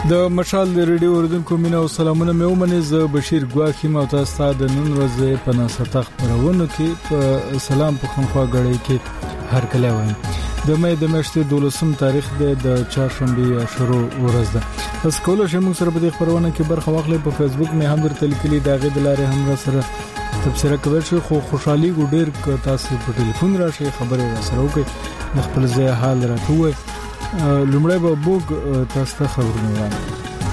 د مشال ریډیو اوریدونکو مینه او سلامونه مې ومني. زه بشیر ګواخی ما تاسو ته د نن ورځې په ناسته خبرونه کې په سلام پښتونخوا غړي کې هر کله وایم. د مې د میاشتې 12 تاریخ د چهارشنبه شروع ورځ ده. پس کولای شئ موږ سره په دې خبرونه کې برخه واخلئ. په فیسبوک مې هم درته لیکلي دا غي د لارې هم سره تبصره کوي چې خو خوشحالي ګډیر تاسو په ټلیفون راشي خبرې را سره وکړي خپل ځای حال راټوي. لومړی به بوګ تاسو ته خبرونه وایي.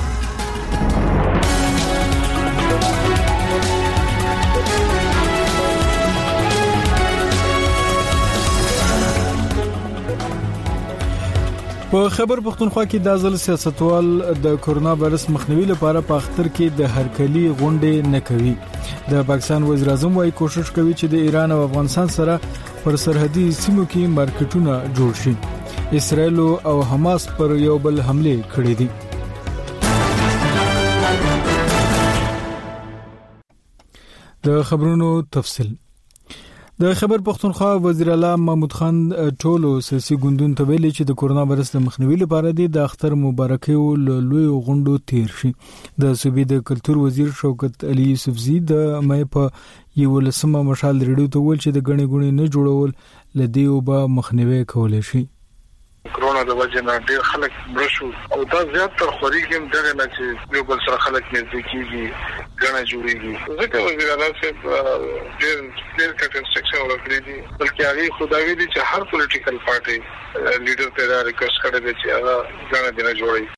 په خبر پښتونخوا کې د ځل سیاستوال د کورونا وایرس مخنیوي لپاره په اختر کې د هرکلی غونډې نه کوي. د پاکستان وزیر اعظم وايي کوشش کوي چې د ایران او افغانستان سره پر سرحدي سیمو کې مارکیټونه جوړ شي. اسرائیل او حماس پر یو بل حمله کړې دي. د خبرونو تفصیل. د خبر پښتونخوا وزیر اعلی محمود خان ټولو سیاسي ګوندونو ته ویلي چې د کورونا وایرس د مخنیوي لپاره د اختر مبارکي او لوی غونډو تیر شي. د صوبې د کلتور وزیر شوکت علي یوسفزي د مې په یو لسمه مشال ریډیو ته ویل چې د غني غونې نه جوړول لدی او به مخنیوي کولای شي. کرونا د وجه نه ډېر خلک برشو او دا زیات تر خوريږي دغه نه چې یو بل سره خلک نږدې کیږي غنه جوړيږي. ځکه وزیر اعلی صاحب ډېر کټ انسټرکشن ورکړي دي بلکې هغه خدای دې چې هر پولیټیکل پارټي لیډر ته دا ریکوست کړی دی چې هغه غنه دې جوړي.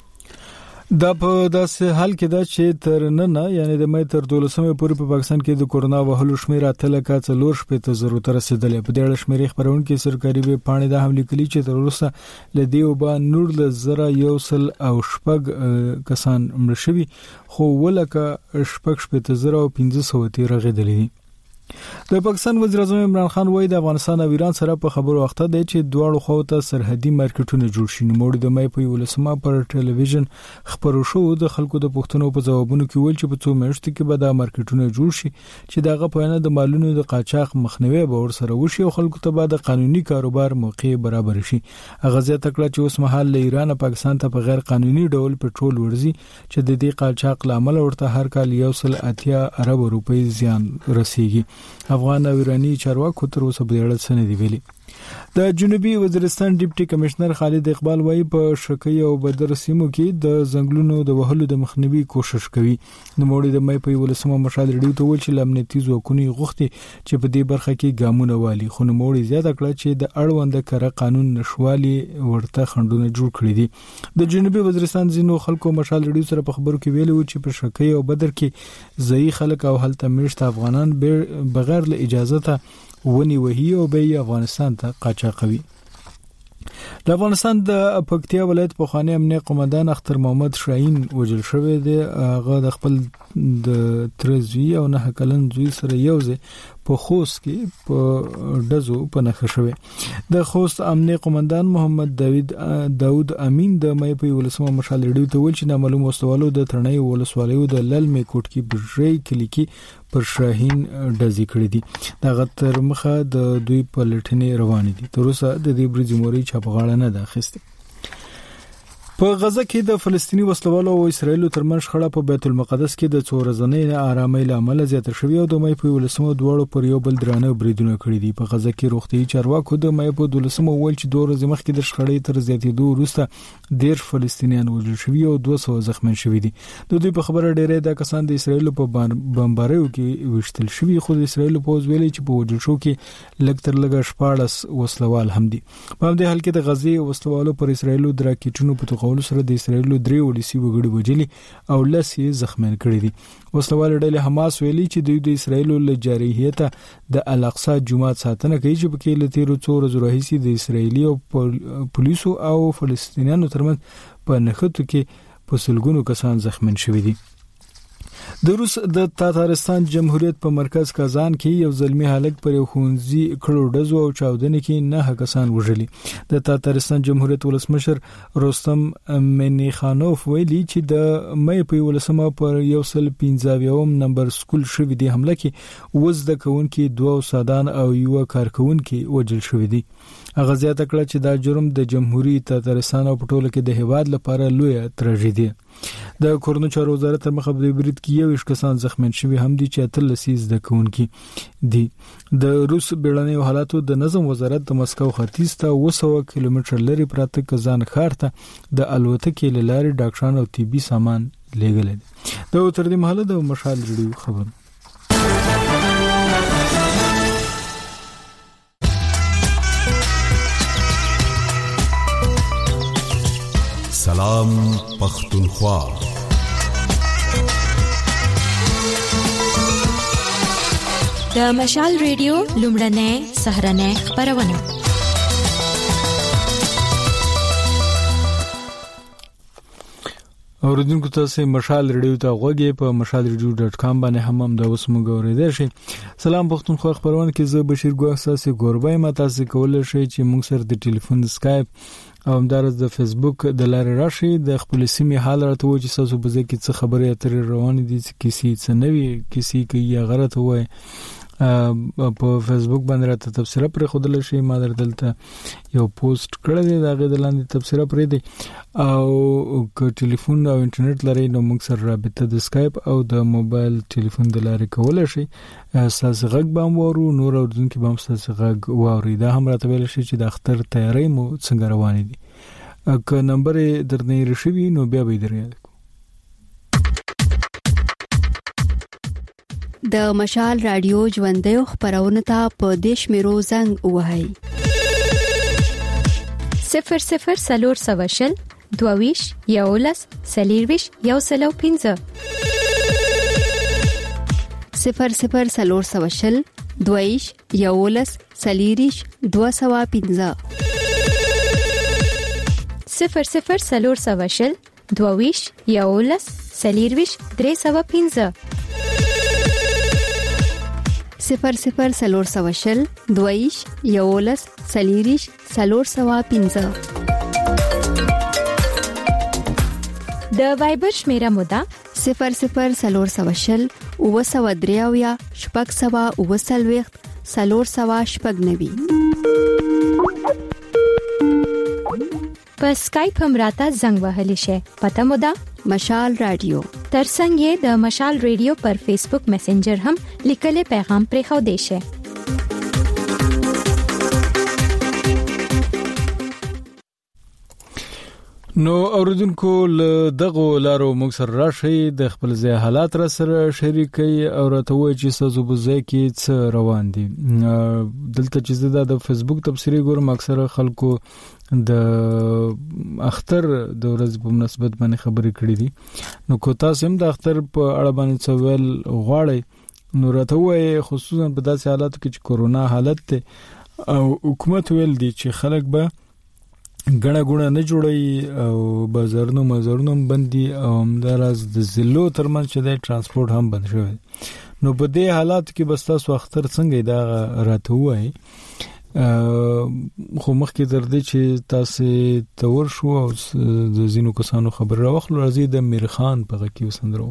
دا په داسې حال کې دا چې تر نن یعنی د مې تر 12مې پورې په پاکستان کې د کورونا وهلو شمیر اتل کا 4 ضرورت رسیدلې. په دې اړه شمیرې خبرون کې سرکاري به پاڼې د حمله کلی چې تر اوسه لدی او با نور ل زره یوسل او شپږ کسان مړ شوي خو ولکه شپږ زره او 1500 رغېدلې. د پاکستان وزیر اعظم عمران خان وایي د افغانستان او ایران سره په خبرو وخت دی چې دواړو خواو ته سرحدي مارکیټونه جوړ شي. نوموړي د مې په ولسمه پر ټلویزیون خبرو شو د خلکو د پوښتنو په ځوابونو کې ویل چې په څو میاشتو کې به د مارکیټونه جوړ شي چې دغه په اړه د مالونو د قاچاق مخنیوي به ور سره وشي او خلکو ته به د قانوني کاروبار موقع برابر شي. اغازه تکړه چې اوس مهال له ایران پاکستان ته په غیر قانوني ډول پټرول ورزي چې د دې قاچاق لامل ورته هر کال 180 ارب روپۍ زیان رسیږي. افغان او ایرانی چارواکو تر اوسه په اړه څه نه دی ویلي. د جنوبي وزیرستان ډیپټي کمشنر خالد اقبال وايي په شکی او بدر سیمو کې د ځنګلونو د وهلو د مخنیوي کوشش کوي. نوموړي د مې په ولسمه مشال ریډیو ته ویل چې امنیتي ځواکونه غوښتي چې په دې برخه کې ګامونه والي خو نوموړي زیاته کړه چې د اړوند کړه قانون نشوالي ورته خندونه جوړ کړی دي. د جنوبي وزیرستان ځینو خلکو مشال ریډیو سره په خبرو کې ویلي چې په شکی او بدر کې ځای خلک او هلته مشت افغانان بغیر له اجازه ته ونی وهي او به افغانستان ته قاچاقوي. د افغانستان د پکتیا ولایت په خانه امنیه قومندان اختر محمد شاهین وجل شوی دی. هغه د خپل د ترزوی او نه کلن زوی سره یوځه په خوست کې په دزو په نخښه شوی. د خوست امنیه قومندان محمد داود امین د مې په ولسمه مشال ریډیو ته ویل چې نامعلوم وسوالو د ترنۍ ولسوالیو د للمې کوټ کې بجری کلی کې پر شاهین دزي کړی دي. دغه تر مخه د دوی په لټنې روان دي. تر اوسه د دې برج موري چاپغاړه نه ده اخیسته. په غزه کې د فلسطینی وسلوالو او اسرایل ترمنځ شخړه په بیت المقدس کې د څو ورځې آرامۍ لامل زیات شوې او د مې په ولسمو دواړو پر یو بل درانه بریدونه کړی دي. په غزه کې روغتي چارواکو د مې په ولسمو ول چې 2 ورځې مخکې د شخړې تر زیاتېدو وروسته 10 فلسطینیان وژل شوي او 200 زخمي شوي دي. د دوی په خبره ډېرې د کسان د اسرایل په بمباریو کې وشتل شوي خو د اسرایل په ویلي چې په وژل شو کې لږ تر لږه 14 وسلوال هم دي. په همدې حال کې د غزې وسلوالو پر اسرایل د راکټونو په تقول سره د اسرایل درې ولسی وګړي وجلي او لسی زخمین کړي دي. وسلوال ډلې حماس ویلي چې دوی د اسرایل له جارحیته د الاقصی جمعات ساتنه کوي چې په کې لته څو ورځې راهیسي د اسرایلی او پولیسو او فلسطینیانو ترمنځ په نښتو کې په سلګونو کسان زخمین شوي دي. د روس د تاتارستان جمهوریت په مرکز کازان کې یو زلمی هلک پر یو خونځي کړو ډزو او چاودنې کې 9 کسان وژلي. د تاتارستان جمهوریت ولسمشر رستم منیخانوف ویلي چې د مې په ولسمه پر 115 نمبر سکول شوې دی حمله کې وزد کونکي 2 استادان او یو کارکونکي وژل شوې دي. هغه زیاته کړه چې دا جرم د جمهوریت تاتارستان او په ټوله کې د هیواد لپاره لوی تراژیدي. د کورونو چارو وزارت تر مخه د برید کې 1 کسان زخمیان شوي هم دي چې 13 د کونکي دي. د روس بیړنیو حالاتو د نظم وزارت د مسکو ختیځ ته 200 کیلومتر لري پراته کازان ښار ته د الوتکې لارې ډاکټران او طبي سامان لېږل دي. د تر دې مهاله د مشال ریډیو خبر. سلام پختونخوا. د مشال ریډیو لومړنۍ سهرنۍ خبرونه. اوریدونکو تاسو مشال ریډیو ته غوږی په mashalradio.com باندې هم د وسمو غوړیدل شي. سلام پختونخوا خبرونه کې زه بشیر ګوښ ساسي ګوربای ما تاسو کولای شئ چې موږ سره د ټلیفون سکایپ او همدارس د فیسبوک د لارې راشي د خپل سیمې حال راته وایي چې تاسو به ځکه څه خبرې اترې روان دي چې کسی څه نوي کسی کې غلط وای په فیسبوک باندې راته تفسیر پر خودل شي. ما دلته یو پوسټ کړی دی دا غي د لاندې تفسیر پرې دی او که ټلیفون او انټرنیټ لري نو موږ سره رابطه د اسکایپ او د موبایل ټلیفون د لارې کولای شي. تاسو غږ بام وورو نور اوردونکو بام تاسو غږ ووري دا هم راته ویل شي چې د اختر تیاری مو څنګه روان دي. که نمبر درنه رشوي نو بیا به دریا د مشال رادیو ژوندۍ خبرونه ته په دیش میرو زنګ وهاي 00 سلور سواشل دوویش یولس سلیرویش یوسلو 15 00 سلور سواشل دوویش یولس سلیریش 215 00 سلور سواشل دوویش یولس سلیرویش 315 00 سلور سواشل دویش یولس سلیریش سلور سوا 15 د وایبر شمیره مودا 00 سلور سواشل او سوا دریاویا شپږ سوا او سلويخت سلور سوا شپږ نوي. په سکایپ هم راته زنګ وهلی شي. پته مودا مشال رادیو. ترڅنګ یې د مشال ریډیو پر فیسبوک میسنجر هم لیکل پیغام پرې خو دی شي. نو اوریدونکو له دغه لارو موږ سره راشي د خپل ځای حالات را سره شریکي او راته وایي چې تاسو په ځای کې څه روان دي. دلته چې د فیسبوک تبصری ګورم اکثره خلکو د اختر د ورځې په مناسبت باندې خبرې کړې دي. نو کو تاسو هم د اختر په اړه باندې څه ویل غواړئ نو راته وایي خصوصا په داسې حالاتو کې چې کورونا حالت ته او حکومت ویل دي چې خلک به ګڼه نه جوړي او بازارونو مزارونو بندي او همداراز د زلو ترمن چې د ترانسپورت هم بند شوی. نو په دې حالات کې بس تاسو اختر څنګه دا راته وایي خو مخکې در دې چې تاسو تور شو او د زینو کسانو خبر راوخلو راځي د میرخان په غکی وسندرو.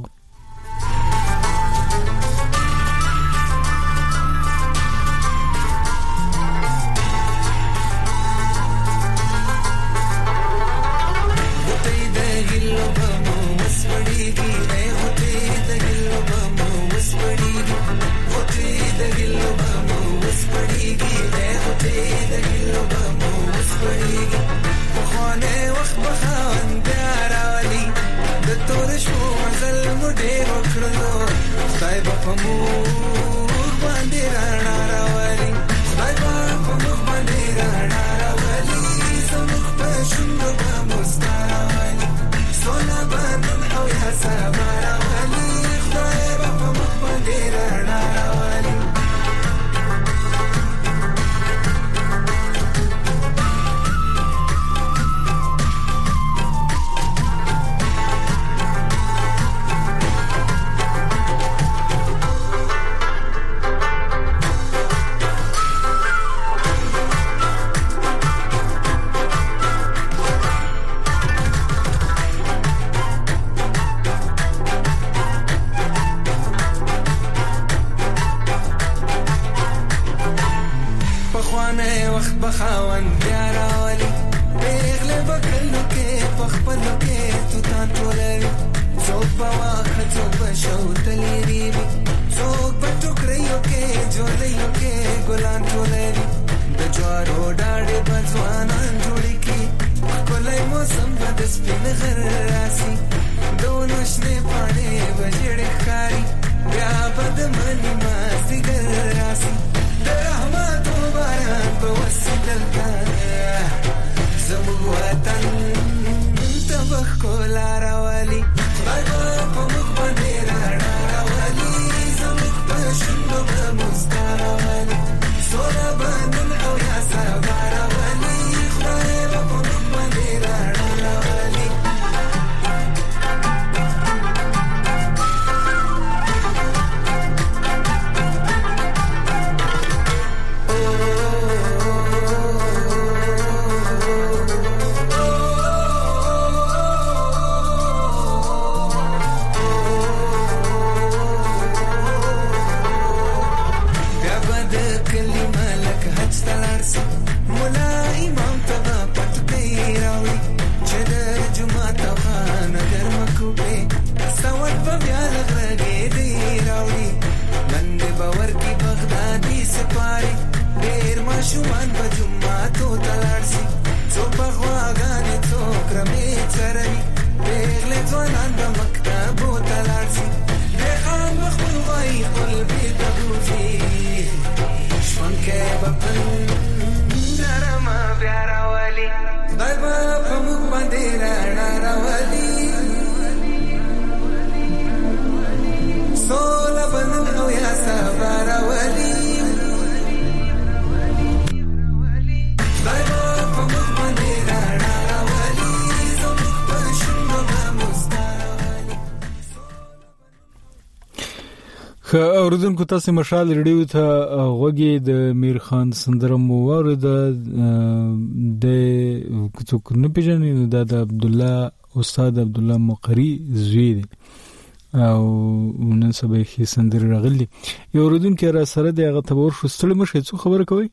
بخاون بیاراولی پیغله بکلو کې پخپلو کې تو تان ټولوي څوک بواخه څوک بشو تلیری وي څوک بټوکریو کې جوړیو کې ګلان ټولوي د جوارو ډاډې بځوانان جوړي کې کولای موسم بد سپین غر راسي دونو شنه پاڼې وجړې ښکاري بیا بد منی ماسي ګر راسي د رحمت باران په وسیدل کار زموږ وطن تبخ کولا راولي بابا په مخ باندې راولي زموږ په شونډو به مسکا راولي سوله بندن او یا سبا راولي خدای به په مخ باندې راولي مولا امام تبا پټکې راوړي چې د جمعه تخان ګرمکو په سواد په بیا لغړې دی راوړي نن باور کې بغدادي سپاري ډېر ماشومان په جمعه تو تلارسي څو په غواګانې څو کرمې چروي پیغلې ځوانان د مکتب تلارسي خان مخبل وای قلبي تبوزي شونکه بپن نرما پیارا والی خدای با پموک باندې رانا والی سولا بندن او یا سبارا والی خدای با پموک باندې رانا والی زموږ په شونډو به مسکا والی. ښه اورېدونکو تاسې مشال ریډیو ته غوږی د میر خان سندره مو واورېده د څوک نه پېژني نو دا د عبدالله استاد عبدالله مقري زوی دی او نن سبا یې سندرې راغلي یو اورېدونکی را سره دی هغه ته به ورشو ستړي مه شئ څو خبره کوئ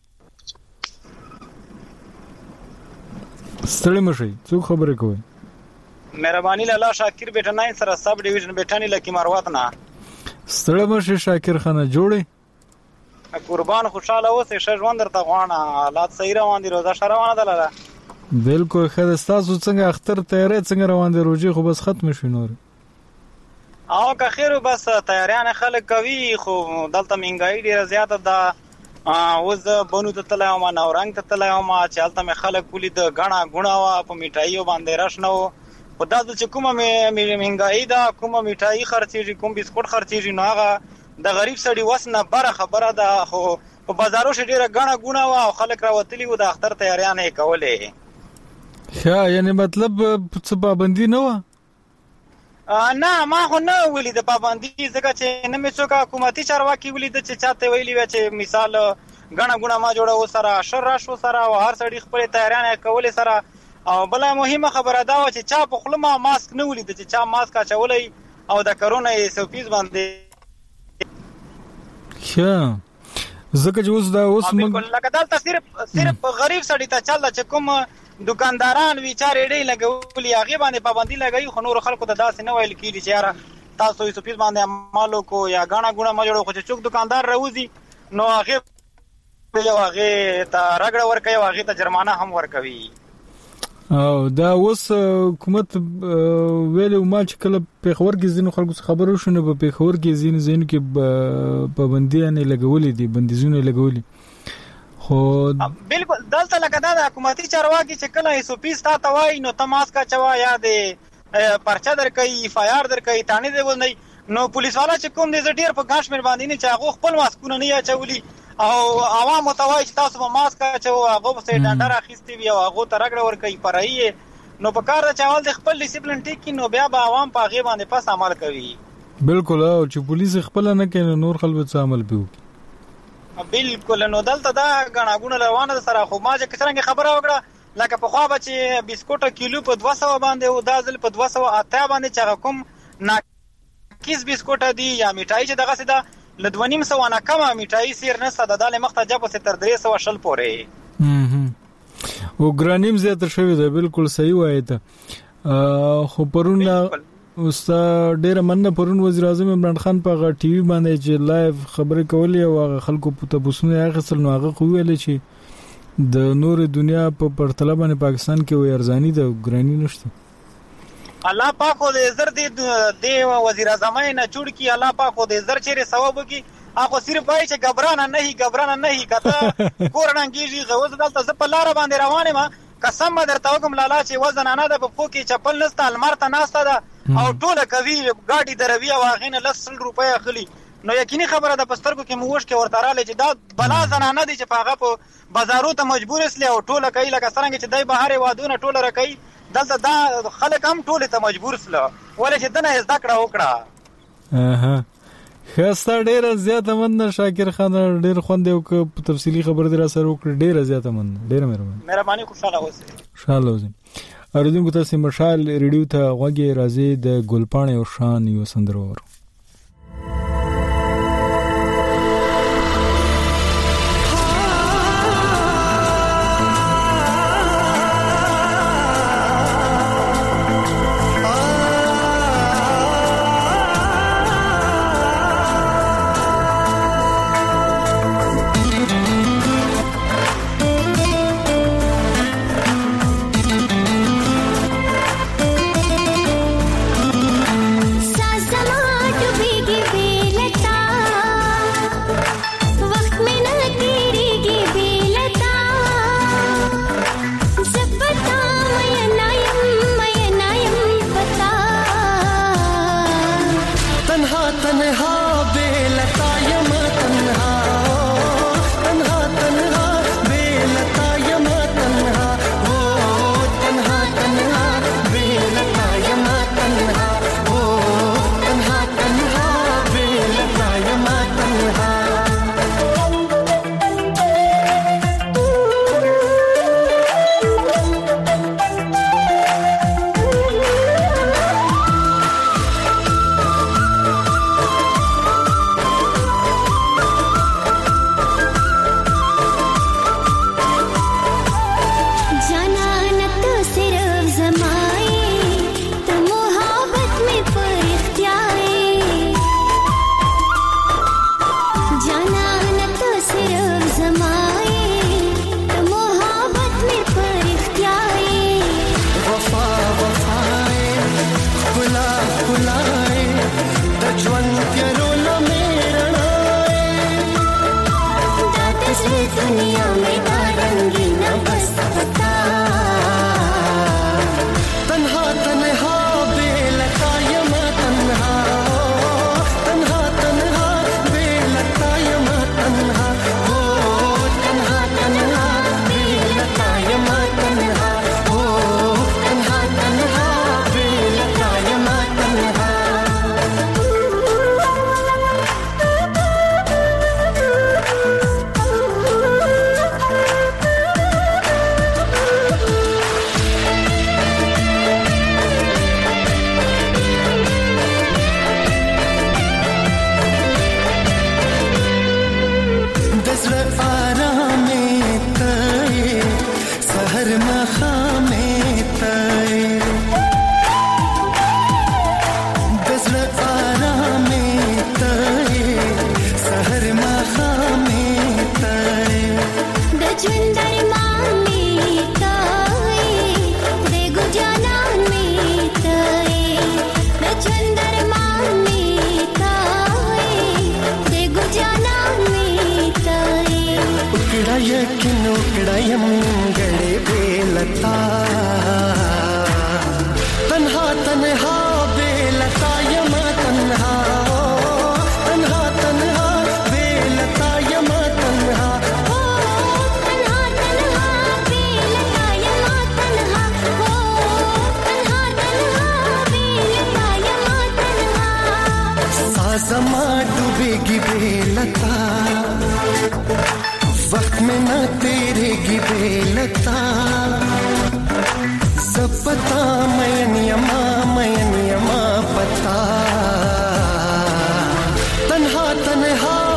ستړي مه شئ څو خبره کوئ مهرباني لالا شاکر بیٹناین سره سب ډیویژن بیٹانی لکی مروت نه ستړي مه شئ شاکر خانه جوړې قربان خوشاله اوسې ښه ژوند درته غواړم حالات صحیح روان دي روزه ښه روانه ده لالا بالکل ښه ده ستاسو څنګه اختر تیاری څنګه روان دی روژې خو بس ختم شوي نور او که خیر بس تیاریان خلک کوي خو دلته مهنګایي ډېره زیاته ده اوس زه بنو ته تللی وم نورنګ ته تللی وم چې هلته مې خلک ولید ګڼه ګوڼه وه په میټایو باندې رش نه و خو دا چې کومه مهنګایي ده کومه میټایي خرڅېږي کوم بسکوټ خرڅېږي نو هغه د غریب سړي وس نه بره خبره ده خو په بازارو کې ډېره ګڼه ګوڼه وه او خلک راوتلي وو د اختر تیاریان یې کولې ښه یعنې مطلب څه پابندي نه وه نه ما خو نه ولید پابندي ځکه چې نه مې څوک حکومتي چارواکي ولید چې چاته ویلي وي چې مثال ګڼه ګوڼه ما جوړه سره شر راشو سره او هر سړي خپل تیاریان یې کولې سره او بله مهمه خبره دا وه چې چا په خوله ما ماسک نه ولید چې چا ماسک اچولی او د کرونا یې سوپیز باندې ښه ځکه چې اوس دا اوس بالکل لکه دلته صرف غریب سړي ته چل ده چې کوم دکانداران وي چا ریډۍ لګولي هغې باندې پابندي لګوي خو نورو خلکو ته داسې نه ویل کېږي چې یاره تاسو یې سوپیز باندې عمل وکړو یا ګڼه ګوڼه مه جوړو خو چې څوک دکاندار راوځي نو هغې یو هغې ته رګړه ورکوي او هغې ته جرمانه هم ورکوي او دا اوس حکومت ویلې ما چې کله پېښور کې ځینو خلکو څخه خبر وشو نو په پېښور کې ځینو ځایونو کې پابندیانې لګولې دي بندیزونه یې لګولي خو بالکل دلته لکه دا د حکومتي چارواکي چې کله ایسوپیز تا ته وایي نو ته ماسک اچوه یا د پرچه درکوي اف آی آر درکوي تاڼې دې ونی نو پولیس والا چې کوم دی زه ډېر په ګڼ شمېر باندې نه چې هغو خپل ماسکونه نه اچولي او عوامو ته وایي چې تاسو به ماسک اچوو هغو پسې ډنډر اخیستې وي او هغو ته رګړه ورکوي فرعي یې نو په کار ده چې اول د خپل ډسپلن ټیک کړي نو بیا به عوام په هغې باندې پس عمل کوي بالکل او چې پولیس خپله نه کوي نو نور خلک به څه عمل پې وکړي بالکل نو دلته دا ګڼه ګوڼه روانه ده سره خو ما چې څرنګه خبره وکړه لکه پخوا به چې بسکوټه کیلو په 200 باندې او دا ځل په 280 باندې چې هغه کوم ناکیس بسکوټه دي یا میټایي چې دغسې ده له 250 نه کمه میټایي سیر نشته د دالې مخته جه پسې تر 300 پورې او ګرانیم زیات شوی ده. بالکل صحیح وایي ته. خو پرون اوستا ډیره مننه پرون وزیر اعظم عمران خان په ټي وي باندې چې لایو خبرې کولې او خلکو په تاسو نه اخیستل نو هغه خو ویل چې د نور دنیا په پرتله باندې پاکستان کې وې ارزانی ده ګرانی نشته. الله پاک خو دې زر دې وزیر اعظم نه جوړ کی. الله پاک خو دې زر چیرې ثواب کی. هغه صرف وایي چې غبرانه نه کته کورنګيږي غوځ دلته ز په لار باندې روانه ما قسم درته وګم لالا چې وزن نه ده په پو کې چپل نسته المارته ناسته ده او ټوله کوي ګاډي دروي او غینه 100 روپیا اخلي. نو یقیني خبره ده پسترګو کې موږ کې ورته رااله چې دا بلا زنانه دي چې هغه په بازارو ته مجبور اسلی او ټوله کوي لکه څنګه چې دای بهر وادونه ټوله راکې دلته دا خلک هم ټوله ته مجبور سله ولې چې دنه زده کړه وکړه. خسته ډیره زیاته مننه شاکر خان ډیر خوند یو په تفصیلی خبر در سره وکړه. ډیره زیاته مننه. ډیره مهرباني خوشاله اوسئ. اوریدونکو تاسو مشال ریډیو ته غوږی راځي د ګلپاڼې او شان یو سندرور.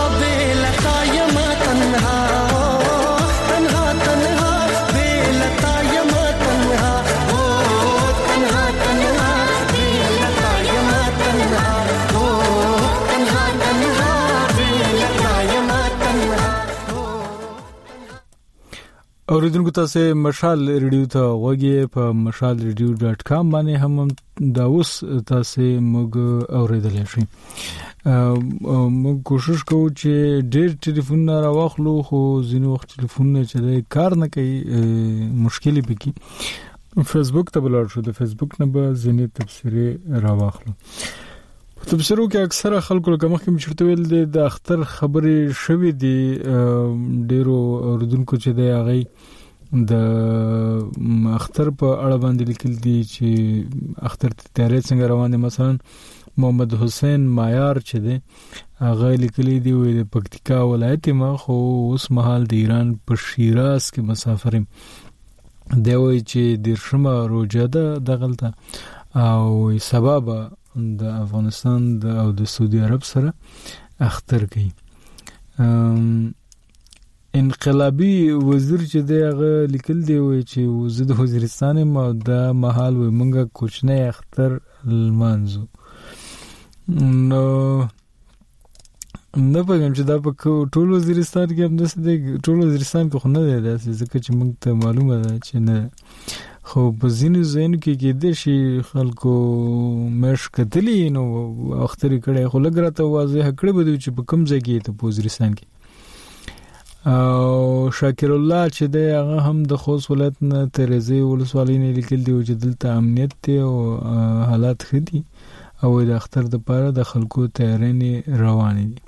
तन्हा तन्हा बेलता اوریدونکو تاسو مشال ریډیو ته وګورئ په mashalradio.com باندې هم دا اوس تاسو موږ اوریدل شئ. موږ کوشش کوو چې ډېر ټلیفون راوخلو خو ځینې وخت ټلیفون چې کار نه کوي مشکل پکې. فیسبوک ته بلار شو د فیسبوک نه به ځینې تبصره راوخلو. تبصرو کې اکثره خلکو لکه مخکې چرته ویل د اختر خبرې شوې دي ډېرو اوریدونکو چې د هغه د اختر په اړه باندې لیکل دي چې اختر تیاری څنګه روان دي. مثلا محمد حسین مایار چې دی هغه لیکلي دی د پکتیکا ولایت ما خو اوس مهال د ایران په شیراز کې مسافر یم. دی وایي چې دیرشمه روژه ده دغلته او سبب د افغانستان او د سعودي عرب سره اختر کوي. انقلابی وزیر چې دی هغه لیکل دی وایي چې وزیر د وزیرستان ما د محل و منګه کوچنی اختر لمانځو. نو نه پېږم چې دا په ټول وزیرستان کې هم داسې دی. ټول وزیرستان کې خو نه دی داسې ځکه چې موږ ته معلومه ده چې نه خو په ځینو ځایونو کې کېدای شي خلکو مېش کتلی نو اختر یې کړی خو لږ راته واضح کړی به دی چې په کوم ځای کې ته په وزیرستان کې. او شاکر الله چې دی هغه هم د خوست ولایت نه تریزی ولسوالۍ نه لیکل دی چې دلته امنیت دی او حالات ښه دي او د اختر د پاره د خلکو تیارې روانې دي.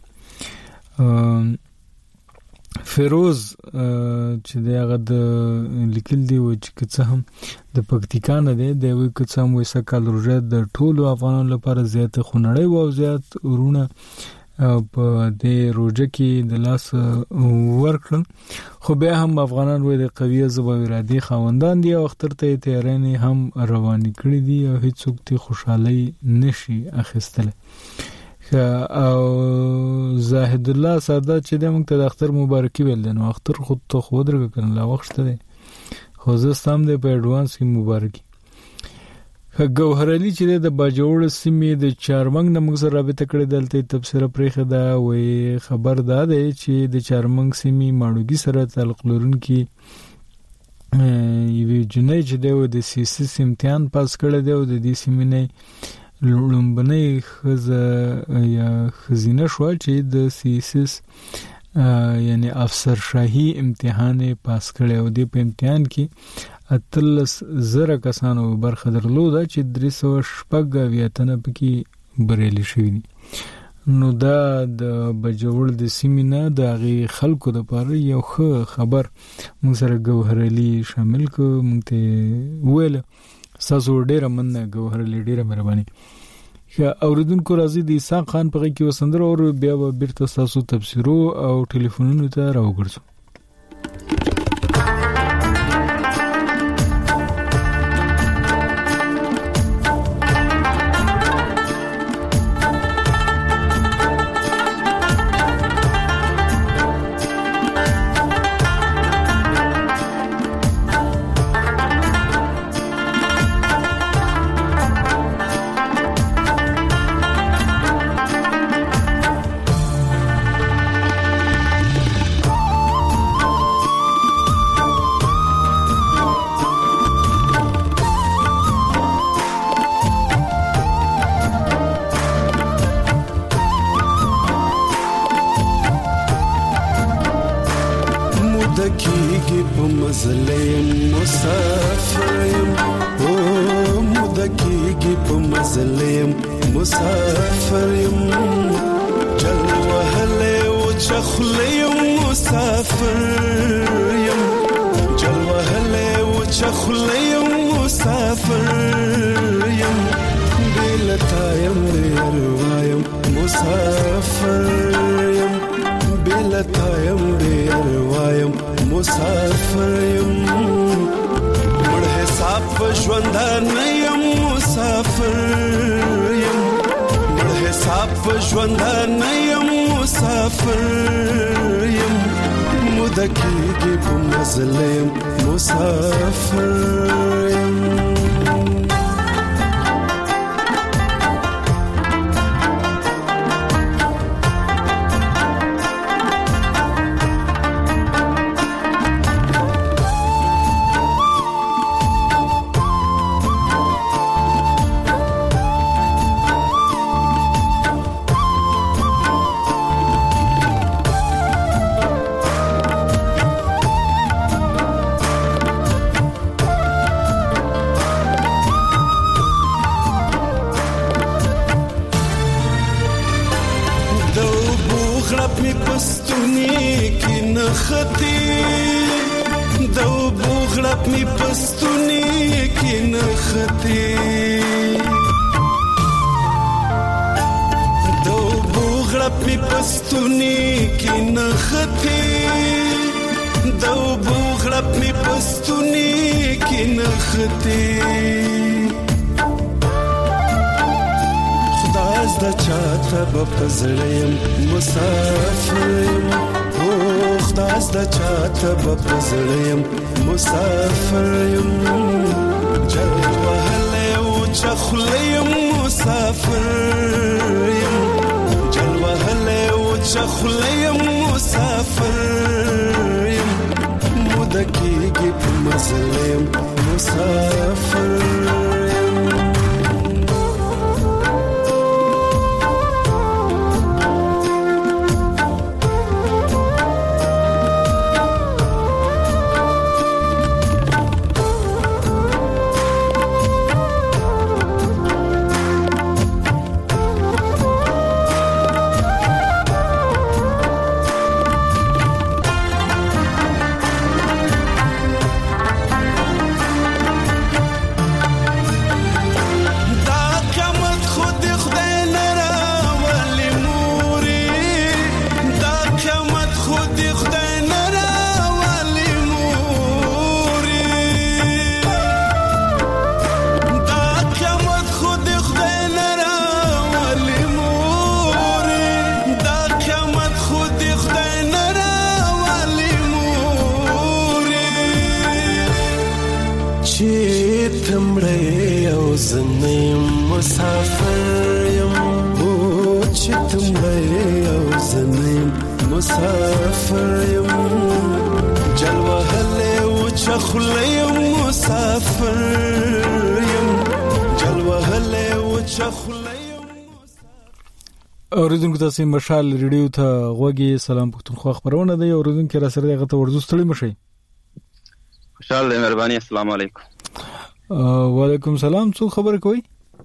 فیروز چې دی هغه د لیکل دی و چې څه هم د پکتیکا نه دی د وی که څه هم وسه کال روزه د ټولو افغانانو لپاره زیات خونړی او زیات ورونه په دې روزه کې د لاس ورکړل. خو بیا هم افغانان وې د قویه زبا ارادي خاوندان دي او اختر ته تیارې هم روانې کړې دي او هیڅوک ته خوشحالي نشي اخیستل. او زاهد الله ساده چې د موږ ته د اختر مبارکي ویل نو اختر خود ته خو درګه کړل لا وخت دی خو زه سم د په اډوانس کې مبارکي. ګوهر علي چې د باجوړ سیمې د چارمنګ نه موږ سره رابطه کړې دلته تبصره پرېخه دا وې خبر دا دی چې د چارمنګ سیمې ماړوګي سره تعلق لرونکي یوه جنۍ چې د سیسس امتحان پاس کړی دی او د دې سیمې نه لومبنۍ خزه یا خزینه شو چې د سیسس یعنی افسر شاهي امتحان پاس کړی او د په امتحان کې 13,000 کسانو برخه درلوده چې 360 تنه پکې بریالي شوي دي. نو دا د بجوړ د سیمې نه د هغې خلکو دپاره یو ښه خبر موږ سره ګوهر علي شامل کړو. موږ ته وویل ستاسو ډېره مننه ګوهر علي ډېره مهرباني. اوریدونکو راځي د اسحاق خان په غږ کې یو سندره اورو بیا به بیرته ستاسو تبصرو او ټلیفونونو ته راوګرځو. بوغړپ می پستونی کې نختی دو بوغړپ می پستونی کې نختی دو بوغړپ می پستونی کې نختی دو بوغړپ می پستونی کې نختی خداز د چاته بپزړم مسافر او خداز د چاته بپزړم مسافر جل وهله او چخلیم مسافر جل وهله او چخلیم مسافر مدکیږي په مزلم مسافر اوریدونکو تاسو مشال ریډیو ته غوږی سلام پښتونخوا خبرونه دی اوریدونکو را سره دغه ته ورزو ستړي مشي خوشاله مهرباني السلام علیکم وعلیکم سلام څو خبر کوي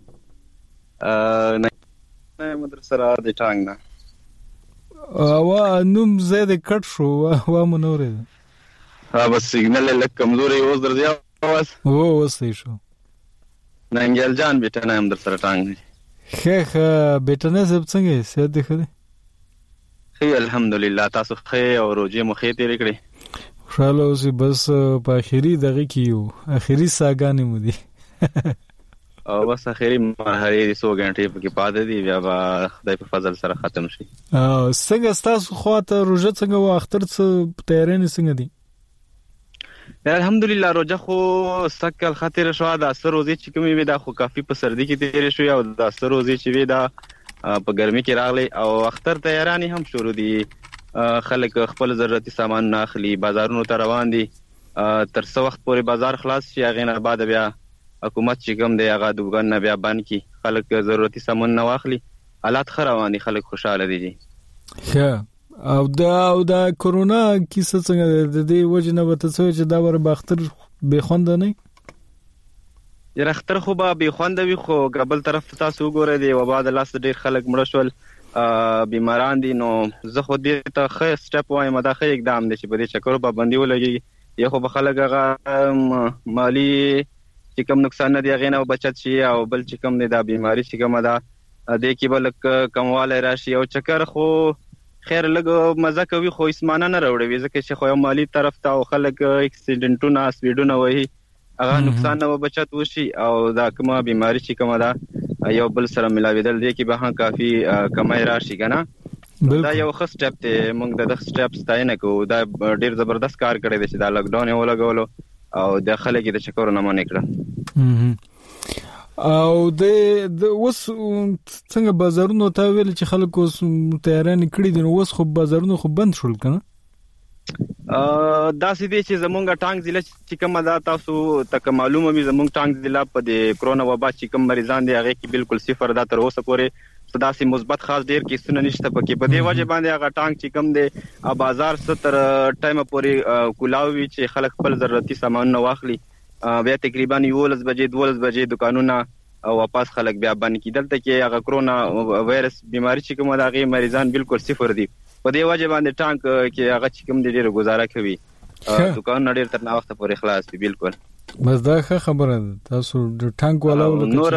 نه مدرسه را د ټانګ نه وا نوم زید کټ شو وا منورې بس سیګنل لک کمزوري اوس درځي اواز وسې شو ننګل جان بیٹه نه هم در سره ټانګ نه خیخ بیٹنه زب څنګه سید دی خو خی الحمدلله تاسو خی او روزي مخې تیرې کړې خوشاله اوسې بس په اخیری دغه کیو اخیری ساګانې مو دي او بس اخیری مرحله دي 100 غنټې پکې پاتې دي بیا به خدای په فضل سره ختم شي څنګه تاسو خواته روزه څنګه و اختر څه تیارې څنګه دي الحمدلله روزه خو سکل خاطر شو دا سر روزي چې کومې وي دا خو کافي په سردي کې تیرې شو او دا سر روزي چې وي دا په ګرمي کې راغلي او اختر تیارانی هم شروع دي خلک خپل ضرورتي سامان ناخلي بازارونو ته روان دي تر څو وخت پورې بازار خلاص شي هغه نه بعد بیا حکومت چې کوم دی هغه دوګان نه بیا بند کی خلک ضرورتي سامان نه واخلي حالات خروان دي خلک خوشاله دي ښه او دا کورونا کیسه څنګه د دې وجه نه وته چې دا ور باختر به خوند نه یره اختر خو به خوند وي خو قبل طرف تاسو وګورئ دی وبا د لاس ډیر خلک مړ شول بیماران دي نو زه خو دې ته خې سټپ وایم دا خې اقدام دي چې په دې چکر باندې ولګي یو خو به خلک هغه مالی چې کوم نقصان نه دی غینه او بچت شي او بل چې کوم دی دا بیماری چې کوم ده دې کې بل کمواله راشي او چکر خو خیر لګ مزه کوي خو اسمانه نه راوړي ځکه چې خو مالی طرف ته او خلک اکسیډنټونه سپیډونه وایي هغه نقصان نه بچت وشي او دا کومه بیماری چې کومه ده یو بل سره ملاویدل دی کې به هم کافي کمای راشي کنه دا یو ښه سټپ دی موږ د سټپ ستاینه کوو دا ډیر زبردست کار کړی دی چې دا لاک ډاون یې ولګولو او د خلک د چکر نه مونږ کړه او د وس څنګه بازارونو ته ویل چې خلکو تیاران کړی دي نو وس خو بازارونو خو بند شول کنه دا سیدی چې زمونږ ټانګ ضلع چې کومه دا تاسو تک معلومه وي زمونږ ټانګ ضلع په د کرونا وبا چې کوم مریضان دي هغه کې بالکل صفر دا تر اوسه پورې صداسي مثبت خاص ډیر کیسونه نشته پکې په دې وجه باندې هغه ټانګ چې کوم دی بازار ستر ټایم پورې کولاوي چې خلک خپل ضرورتي سامان نه واخلي بیا تقریبا 12 بجې دکانونه او واپس خلک بیا باندې کیدل ته کې هغه کرونا وایرس بیماری چې کومه دا غي مریضان بالکل صفر دي په دې وجه باندې ټانک کې هغه چې کوم ډېر گزاره کوي دکان ډېر تر نه وخت پورې خلاص دي. بالکل بس دا ښه خبره ده. تاسو د ټانک والاو نور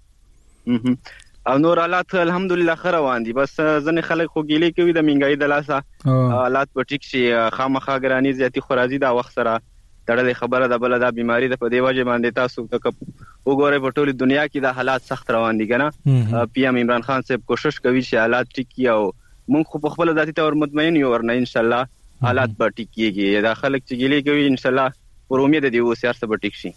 او نور حالات الحمدلله خیر روان دي. بس ځنې خلک خو ګیلې کوي د منګای د لاسه حالات په ټیک شي خامخا ګرانی زیاتی خو راځي دا وخت سره تړلې خبره ده. بل دا بیماری ده په دې وجه باندې تاسو وګورئ په ټوله دنیا کې دا حالات سخت روان دي کنه. پی ام عمران خان صاحب کوشش کوي چې حالات ټیک کړي او موږ خو په خپل ذاتي تور مطمئن یو ورنه ان شاء الله حالات به ټیک کیږي. دا خلک چې ګیلې کوي ان شاء الله پر امید دی و سیاست به ټیک شي.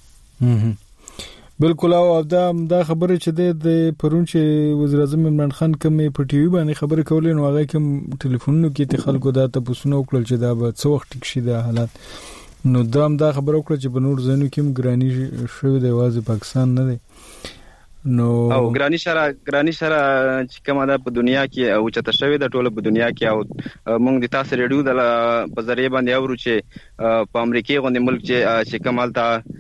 بالکل. او دا خبره چې د پرون چې وزیر اعظم عمران خان کوم په ټي وي باندې خبره کولې نو هغه کوم ټلیفونونو کې ته خلکو دا ته پوښتنه وکړل چې دا به څو وخت ټیک شي دا حالات. نو دا خبره وکړه چې په نور ځینو کې ګرانی شوی دی واځي پاکستان نه دی. نو او ګرانی شره چې کومه ده په دنیا کې او چته شوی د ټوله په دنیا کې او موږ د تاسو ریډیو د په ذریعہ باندې اورو چې په امریکای غونډه ملک چې کمال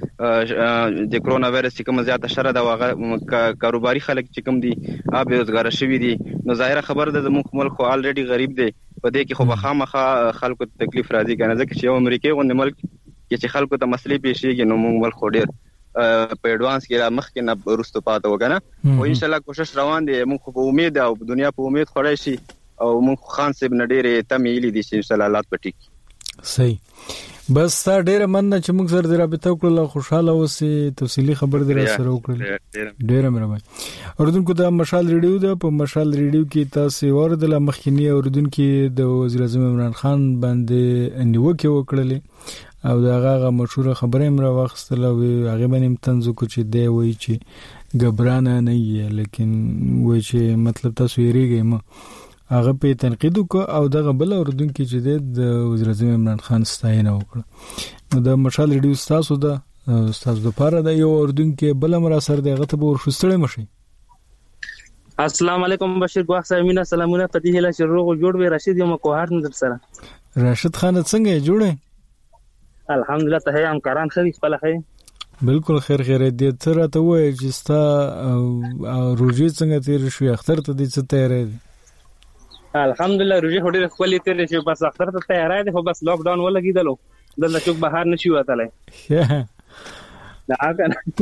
ته د کرونا وایرس کوم زیاته شره دا واغه کاروباري خلک چې کوم دي اب روزګار شوی دي. نو ظاهره خبر ده زموږ ملک خو الریډي غریب دی په دې کې خو بخامخه خلکو ته تکلیف راځي کنه ځکه چې امریکای غونډه ملک کې چې خلکو ته مسلې پیښیږي نو موږ ملک خو ډیر په ایڈوانس کې را مخ کې نه ورستو پاتې وګنه. او ان شاء الله کوشش روان دي. موږ په امید او دنیا په امید خړای شي او موږ خان صاحب نډېره تمېلې دي چې ان شاء الله حالات پټي. صحیح. بس تا ډېر مننه چې موږ سره رابطه وکړو. خوشاله اوسې. تفصیلی خبر در سره وکړل. ډېر مهرباني. اوردونکو دا مشال ریډیو ده. په مشال ریډیو کې تاسو اوردل مخکینی اوردونکو د وزیر اعظم عمران خان باندې نیوکه وکړلې او دا هغه مشهور خبره امره واخستله او هغه باندې تنزو کو چې دی وای چې غبرانه نه یې لیکن وای چې مطلب تاسو یریږئ ما هغه په تنقید کو او دغه بل اوردونکو چې د وزیر اعظم عمران خان ستاینه وکړه. نو د مشال ریډیو تاسو د استاد لپاره د یو اوردونکو بل امر سره دغه ته ورشستړی مشي. السلام علیکم بشیر ګواخ صاحب مینا سلامونه پتی هله شروع جوړ وی رشید یم کوهار نظر سره. راشد خان څنګه جوړه؟ الحمدلله ته هم کاران خري خپل خي. بالکل خیر دې تر ته وای چې ستا روزي څنګه تیر شو اختر ته دې څه تیار دي؟ الحمدلله روزي هډه خپل تیر شو بس اختر ته تیار دي خو بس لاک ډاون ولګیدلو دلته چوک بهر نشي وتلای. دا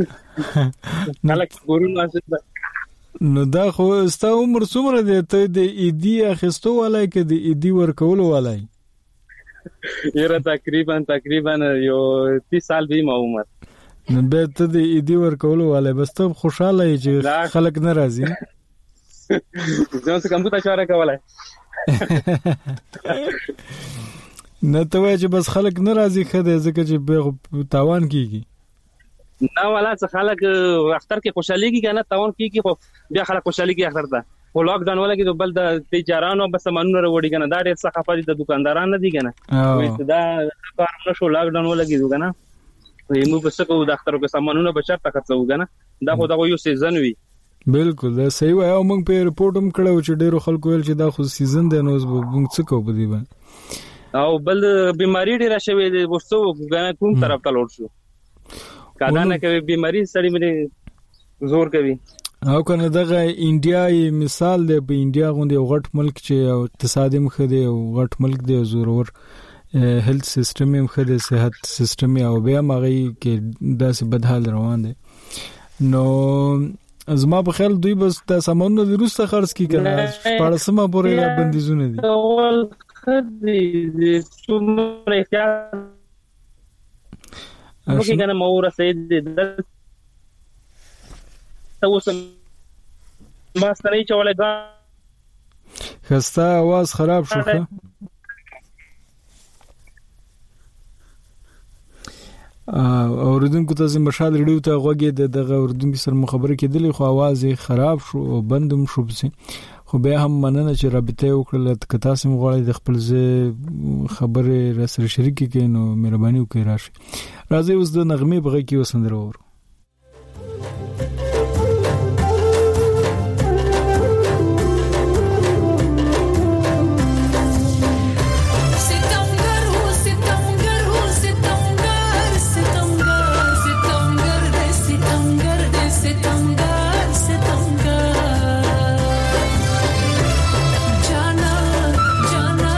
کنه ملک ګورون واسطه. نو دا خو ستا عمر څومره دی؟ ته د ایدی اخستو ولای کې د ایدی ورکول ولای؟ یره تقریبا یو 30 سال به ما عمر. نو به ته د ایدی ورکول ولای بس ته خوشاله یې چې خلک ناراضي. ځان څه کمپیوټر چاره کولای. نه ته وای چې بس خلک ناراضي خده ځکه چې به تاوان کیږي. نه ولا څه خلک اختر کې خوشالي کی کنه تاوان کیږي خو بیا خلک خوشالي کی اختر ته. خو لاک ډاون ولګي د بل د تجارانو بس سامانونه وروړي کنه دا ډېر څه خپل د دکاندارانو نه دي کنه. وې دا کار نشو لاک ډاون ولګي کنه. وې موږ په څه کو د اختر په سامانونه بچا تکڅو کنه. دا خو دا یو سیزن وي. بالکل دا صحیح وای. او موږ په ریپورت هم کړو چې ډېر خلکو ویل چې دا خو سیزن دی نو موږ څه کوو په دې باندې. او بل بیماری ډېر شوی دی وستو کوم طرف ته لور شو. کادا نه کوي بیماری سړی باندې زور کوي. او کنه دغه انډیا مثال دی. په انډیا غونډه غټ ملک چې اقتصادي مخ دی او غټ ملک دی زورور هیلث سیستم هم خدای صحت سیستم او بیا مغی کې داسې بدحال روان دي. نو زما په خیال دوی بس د سامانونو د روسته خرڅ کی کنه 14 پورې بندیزونه دي. اول خدي د څومره احتیاط نو کې کنه مور سید د تاسو ما ستنی چولې دا خسته आवाज خراب شو. اوردونکو ته مشال ریډیو ته غوږی دغه اوردونکو سره مخابره کېدلې خو आवाज خراب شو او بندم شو بسي. خو به هم مننه چې رابطه وکړل که تاسو مغواړئ د خپل خبره را سره شریک کړئ نو مهرباني وکړئ راشي. راځي اوس د نغمه بغي کې وسندره ورو. Jana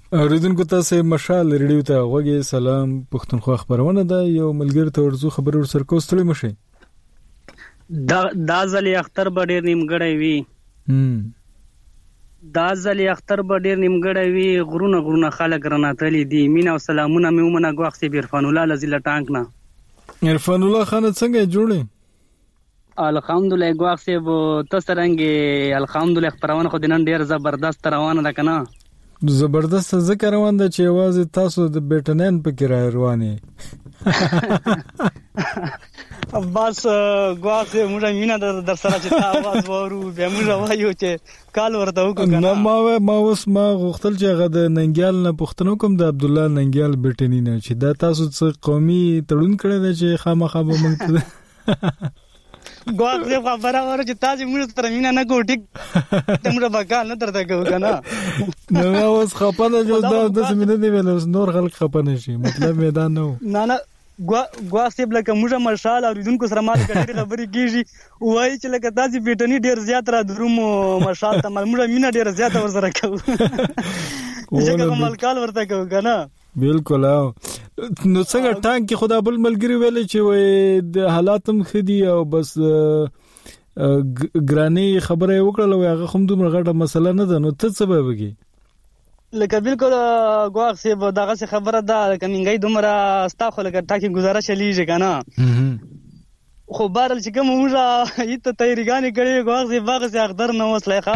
اوریدونکو تاسو مشال ریډیو ته غوږی سلام پښتونخوا خبرونه ده یو ملګری ته ورزو خبر ورسره کوستړی مشه دا ځلې اختر به ډیر نیمګړی وي غرونه خلک راناتلی دي مینا او سلامونه مې ومنه ګواښ سی عرفان الله لزیله ټانک نه عرفان الله خان څنګه جوړې الحمدلله ګواښ سی تاسو رنګي الحمدلله خبرونه خو دنن ډیر زبردست روانه ده کنه زبردست ذکر روان ده چې आवाज تاسو د بیٹنن په کې روانه بس ګواښ موږ مینا در سره چې आवाज وورو به موږ وایو چې کال ورته وکړو نه ما اوس ما غوښتل چې هغه د ننګیال نه پښتنو کوم د عبد الله ننګیال بیٹنی نه چې دا تاسو څه قومي تړون کړی دی چې خامخا به موږ ګواښ خبره وره چې تاسو موږ سره مینا نه کوو ټیک ته موږ بکال نه درته کوو کنه نو اوس خپانه جو د سمینه دی ویل نور خلک خپانه شي مطلب میدان نو نه ګواښ لکه موږ مشال اوریدونکو سره مال کړي خبرې کیږي وایي چې لکه تاسو بیٹنی ډیر زیات را درومو مشال ته موږ مینا ډیر زیات ورسره کوو چې کوم ملکال ورته کوو کنه بالکل نو څنګه ټانک کې خدا بل ملګری ویل چې وې د حالاتم خدي او بس ګرانی خبره وکړه او هغه هم دومره غټه مسله نه ده نو ته څه به وږي لکه بالکل ګواښ سی دغه څه خبره ده لکه منګي دومره استاخو لکه ټاکي گزارش لیږي کنه خو بارل چې کوم موږ ایته تیاریګانې کړې ګواښ سی باغ سي اخدر نو وسلخه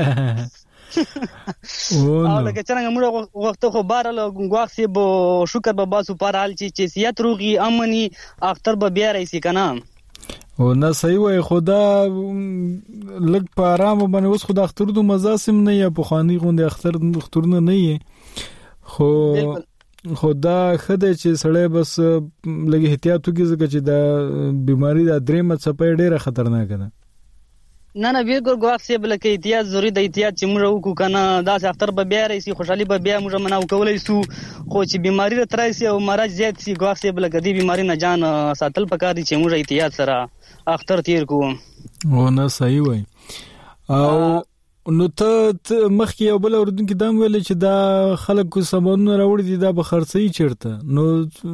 او لکه څنګه موږ وخت خو بارل ګواښ سی شکر به باسو پر حال چې سیادت روغي امني اختر به بیا رئیس کنه او نه صحیح وای خدا لګ په آرام باندې اوس خدا اختر دو مزاسم نه یا په خاني غوند اختر نه نه خو خدا خدای چې سړی بس لګي احتیاط وکړي ځکه چې دا بیماری د درېمه څپې ډیره خطرناک ده نه بالکل ګواښ سی بل کې احتیاط ضروري د احتیاط چې موږ وکړو کنه دا اختر به بیا رئیس خوشحالي به بیا موږ مناو کولای شو خو چې بیماری راترایسي او مرض زیات سي ګواښ سی بل کې دی بیماری نه جان ساتل پکار دي چې موږ احتیاط سره اختر تیر کوو او نه صحیح وای او نو ته مخکې یو بل اوردونکو دام ویل چې دا خلکو سامانونه راوړي دي دا به خرڅي چیرته نو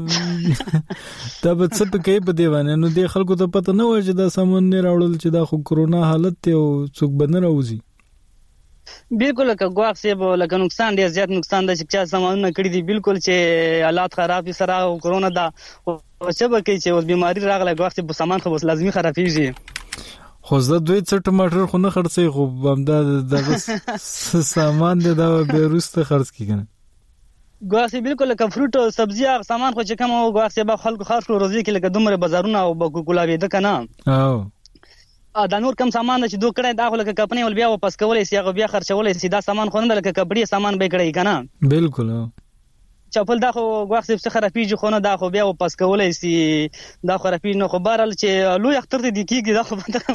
دا به څه په کې په دیوانه نو د خلکو ته پته نه و چې دا سامان نه راوړل چې دا خو کرونا حالت ته او څوک بنه راوځي بالکل لکه ګواښ سی لکه نقصان ډیر زیات نقصان ده چې سامانونه کړی دي بالکل چې حالات خراب سره او کرونا دا او څه به کې چې اوس بیماری راغله ګواښ سی په سامان خو لازمي خرابېږي خو زه دوی څه ټماټر خو نه خرڅي خو همدا د سامان د به روسته خرڅ کیږي ګواښ بالکل لکه فروټ او سبزی هغه سامان خو چې کوم او ګواښ به خلکو خاص روزي کې لکه دومره بازارونه او کولاوي ده کنه او دا نور کم سامان چې دوه کړه دا خو لکه کمپنی ول بیا واپس کولای سي هغه بیا خرڅولای سي دا سامان خو نه لکه کپړی سامان به کړی کنه بالکل چپل دا خو ګواښ څه خرابېږي خو نه دا خو بیا واپس کولای سي دا خرابې نه خو بارل چې لوی اختر دي کیږي دا خو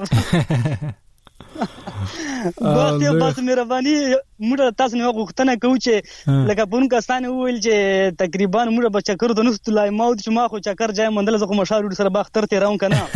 ګواښ بس مهرباني موږ تاسو نه غوښتنه کوو چې لکه پون کسانه ویل چې تقریبا موږ به چکر د نست لای ماوت چې ما خو چکر ځای مندل زه خو مشارو سره به اختر ته راون کنه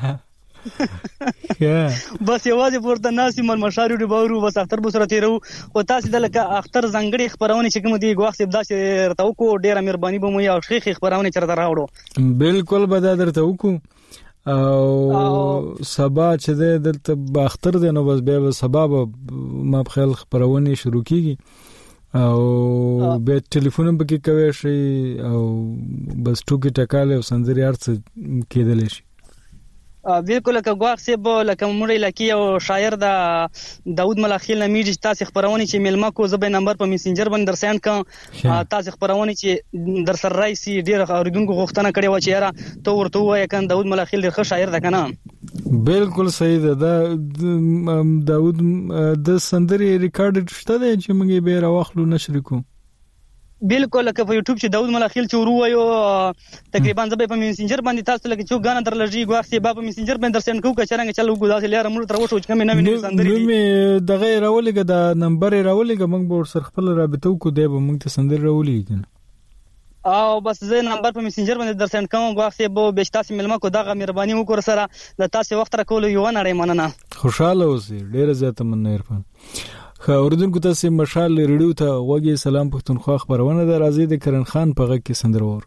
بس یوازې ورته ناسي مشارو دی باورو بس اختر به سره تیرو او تاسو د لکه اختر زنګړي خبرونه چې کوم دی ګواښ دا چې راتاو کو ډیره مهرباني به مو یو شیخ خبرونه چرته راوړو بالکل به دا درته وکړو او سبا چې دلته اختر دی نو بس بیا سبا ما په خیال خبرونه شروع کیږي او به ټلیفون به کې کوي شي او بس ټوکی ټکاله او سنځري ارڅ کېدل شي بالکل لکه ګواښ سی لکه موږ لکه یو شاعر دا داود ملاخیل نمیږي تاسو خبرونه چې ملما کو زبې نمبر په میسنجر باندې در سند کړم تاسو خبرونه چې در سره راځي ډیر اوریدونکو غوښتنه کړې و چې یاره تو ورته وای کان داود ملاخیل ډیر ښه شاعر ده کنه بالکل صحیح ده دا داود د سندري ریکارډ شته چې موږ به راوخلو نشر کوو بالکل لکه په یوټیوب چې داود ملاخیل چې وروایو تقریبا زبې په میسنجر باندې تاسو لکه چې غاڼه در لږی ګواښ سی په میسنجر باندې در سند کوو کچرنګ چلو ګداسه لاره موږ تر وښو چې کوم نه ویني سندري نو دغه راولګه د نمبر راولګه موږ به سر خپل رابطه وکړو دی به موږ ته سندري راولېږي او بس زه نمبر په میسنجر باندې در سند کوم ګواښ سی به تاسو ملما کو دغه مهرباني وکړ سره د تاسو وخت را کول یو نه مننه خوشاله اوسئ ډیر زیات مننه عرفان اوردونکو تاسو مشال ریډیو ته وګي سلام پښتونخوا خبرونه د راځي د کرن خان په غږ کې سندرور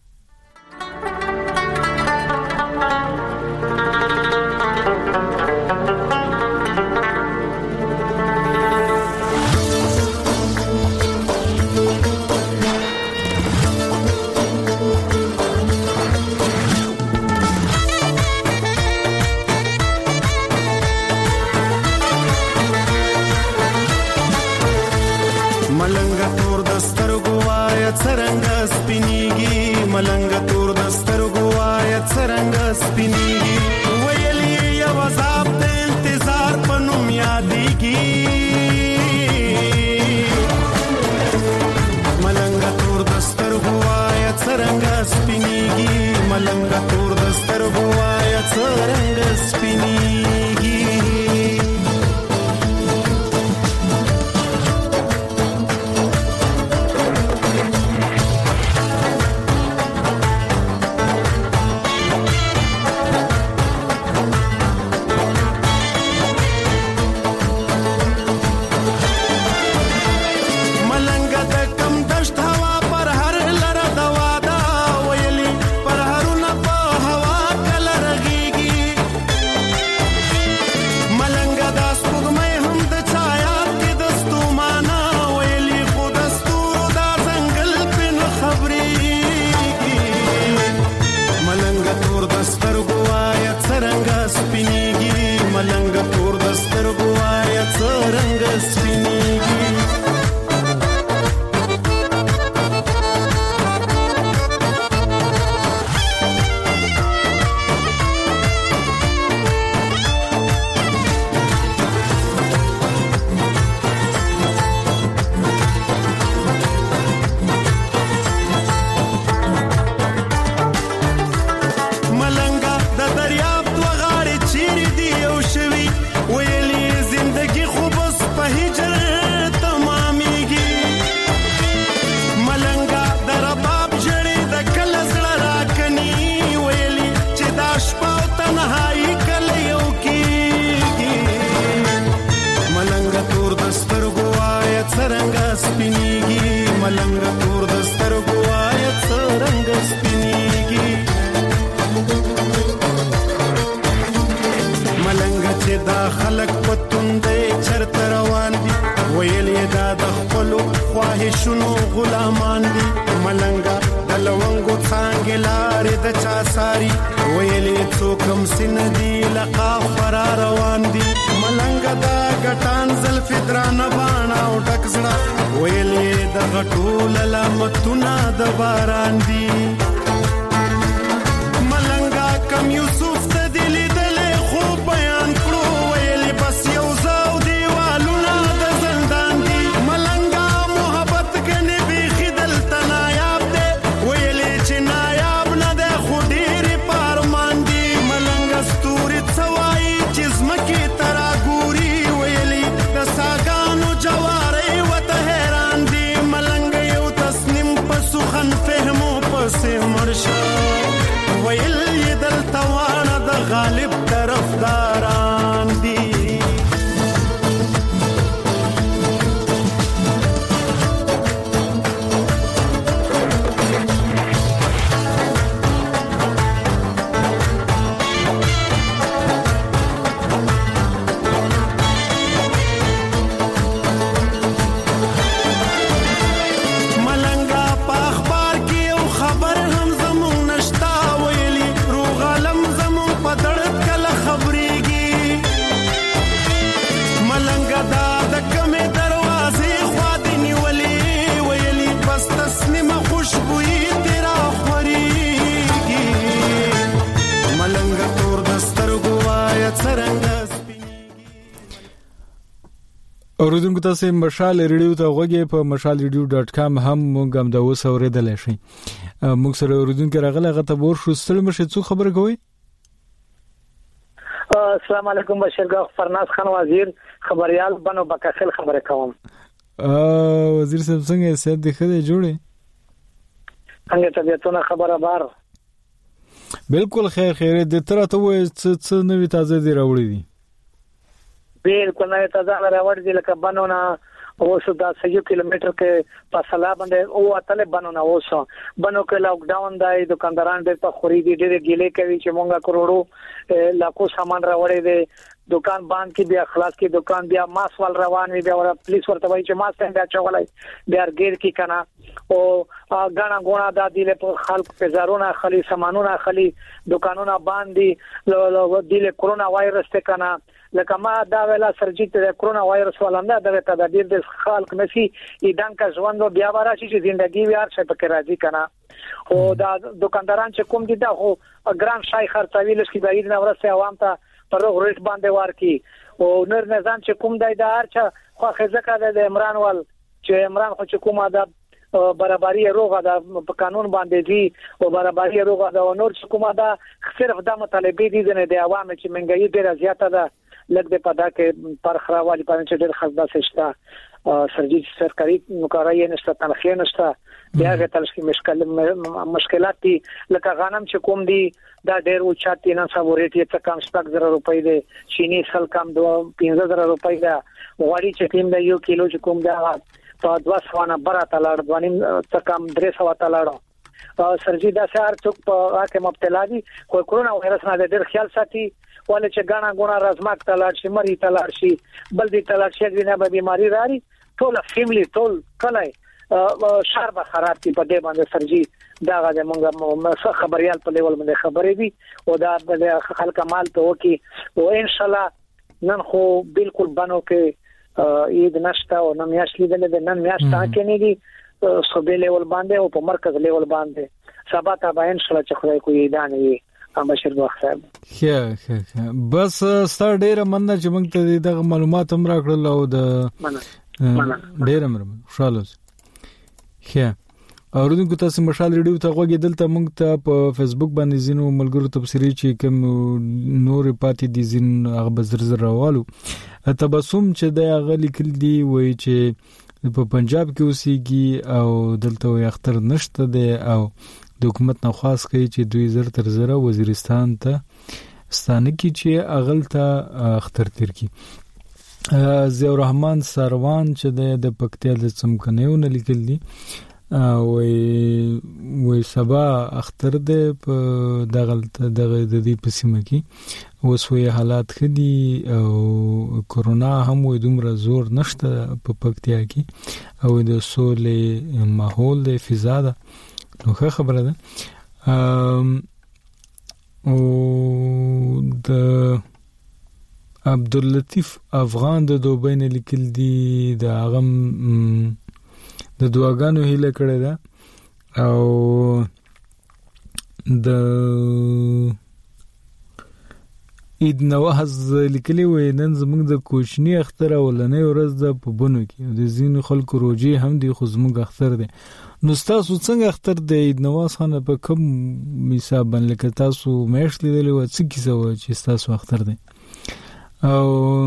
اوردونکو تاسو مشال ریډیو ته وګورئ په mashalradio.com هم موږ هم دا اوس اوریدل شي موږ سره اوردونکو راغله غته بور شو ستړي مشه څو خبر کوي السلام علیکم بشیر فرناز خان وزیر خبريال بنو بکاسل خبره کوم وزیر صاحب څنګه سید د خدای جوړي څنګه طبيعتونه خبره بار بالکل خیر د تر ته وې څه نوې تازه دی راوړې دي بالکل نه تازه راوړ دي لکه بنونه اوس دا 100 کیلومتر کې فاصله باندې او اتل بنونه اوس بنو کې لاک ډاون دی دکانداران ډېر په خوري دي ډېر ګیلې کوي چې مونږه کروڑو لاکو سامان راوړې دي دکان باندې کې بیا خلاص کې دکان بیا ماس ول روان وي بیا ور پولیس ورته وایي چې ماس څنګه چولای بیا ګیر کې کنه او غاڼه غوڼه د دې له خلک په زارونه خلی سامانونه خلی دکانونه باندې د کرونا وایرس ته کنه لکه ما دا ویلا سرجیت د کرونا وایرس ولنده د تدابیر د خلق نسی ایدان کا ژوند بیا وراشي چې ژوندۍ ویار څه پکې راځي کنه او دا دکانداران چې کوم دي دا خو ګران شای خرڅوي لکه د دې نورسته عوام ته پر ریټ باندې ورکی او نر نظام چې کوم دی دا هرچا خو خزکه د عمران ول چې عمران خو چې کومه دا برابرۍ روغه د قانون باندې دي او برابرۍ روغه د نور چې کومه دا صرف د مطالبه دي نه د عوام چې منګي ډیره زیاته ده لګ د پدا کې پر خراوالي پاره چې ډېر خزدا سشتا سرجی سرکاري نوکرای نشته تنخیه نشته بیا د تلشکي مشکلات دي لکه غنم چې کوم دي دا ډېر اوچاتي نه سابوريټ یې څه کم 7000 روپۍ دي چینی سل کم 15000 روپۍ دا غوړي چې کیم د 1 کیلو چې کوم دا په 200 نه برات لاړ دوانیم څه کم 300 تا لاړ سرجی دا سهار څوک په هغه مبتلا دي خو کرونا وایرس نه ډېر خیال ساتي ولې چې غاڼه غوڼه رزماک تلاړ شي مری تلاړ شي بل دې تلاړ شي دینه به بیماری راري ټول فیملی ټول کله شهر به خراب کی په دې باندې سرجی دا غږ مونږه خبريال په لیول باندې خبرې دي او دا د خلک مال ته وکي او ان شاء الله نن خو بالکل بنو کې عید نشته او نن میاش لیدل د نن میاش تا کې نه دي صوبې لیول باندې او په مرکز لیول باندې سبا ته به ان شاء الله چې خدای کوی دانه بشیر باغ صاحب ښه بس ستاسو ډیره مننه چې موږ ته دغه معلومات هم راکړل او د ډیره مرمه خوشاله ښه اوردونکو تاسو مشال ریډیو ته غوږی دلته موږ ته په فیسبوک باندې زینو ملګرو تبصری چې کوم نور پاتې دي زین هغه بزرزر راوالو تبسم چې د هغه لیکل دی وای چې په پنجاب کې اوسېږي او دلته وي اختر نشته دی او د حکومت نه خاص کوي چې 2000 تر زره وزیرستان ته ستانه کی چې اغل ته اختر تیر کی زیور رحمان سروان چې د پکتیا د څمکنیو نه لیکل دي وې سبا اختر د دغه د دې پسیمه کی وسوي حالات خدي او کرونا هم وې دومره زور نشته په پکتیا کې او د سولې ماحول د فضا ده نو خبره ده او د عبداللطیف افغان د دوبۍ نه لیکل دي د اغم د دعاګانو هیله کړې ده او د عید نوحز لیکلي وې نن زموږ د کوچنی اختر ولنې ورځ د په بونو کې د زین خلکو روجي هم دي خو زموږ اختر دي نو تاسو څنګه اختر د عید نواز خان په کوم حساب باندې لکه تاسو مېش لیدلې و څه کیسه و چې تاسو اختر دي او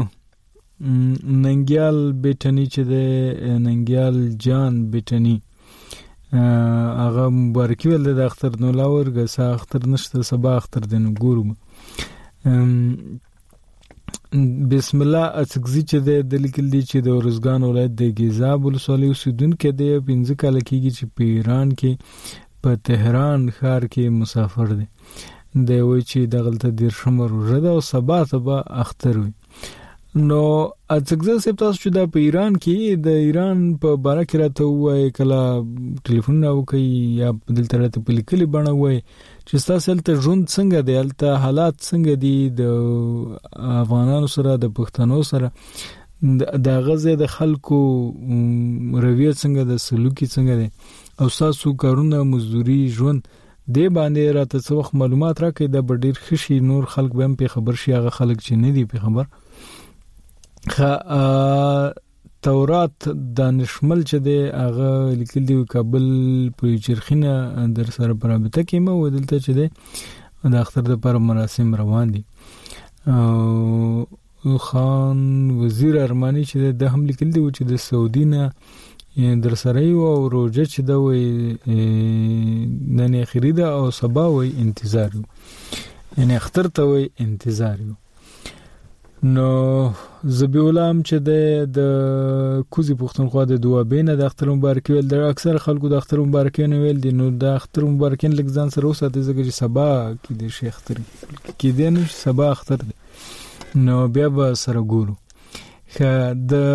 ننګیال بیٹنی چې د ننګیال جان بیٹنی هغه مبارکي ول د اختر نو لاورګه سا اختر نشته سبا اختر دین ګورم بسم الله اڅګزي چې د لیکل دي چې د ورزګان ولایت د ګیزاب ولسوالۍ اوسیدونکو د 15 کال کېږي چې په ایران کې په تهران ښار کې مسافر دي د وی چې دغلته د شمر روزه او سبا اختر وي نو اڅګزي سپ تاسو چې د په ایران کې د ایران په باره کې راته وای کله ټلیفون راو کوي یا دلته راته په لیکلي بڼه وای چې تاسو ته ژوند څنګه دی الته حالات څنګه دي د افغانانو سره د پښتنو سره د غزه د خلکو رویه څنګه د سلوکي څنګه دي او تاسو کارونه مزدوري ژوند د باندې راته څه وخت معلومات راکړئ د ډیر خشي نور خلک به هم په خبر شي هغه خلک چې نه دي په خبر تورات دانشمل چې دی هغه لیکل دی کابل په چرخینه در سره پرابطه کې مو ودلته چې دی د اختر د پر مراسم روان دي خان وزیر ارمانی چې د هم لیکل دی چې د سعودي نه در سره یو روزه چې دا وي نن اخري ده او سبا وي انتظار یعنی اختر ته وي انتظار یو نو زبیولام چې د کوزي پښتونخوا د دوابینه د اختر مبارکي ویل د اکثر خلکو د اختر مبارکي نه ویل دي نو د اختر مبارکي لږ ځان سره وساتي ځکه چې سبا کې د شیخ اختر کې دي نه سبا اختر دی نو بیا به سره ګورو خ د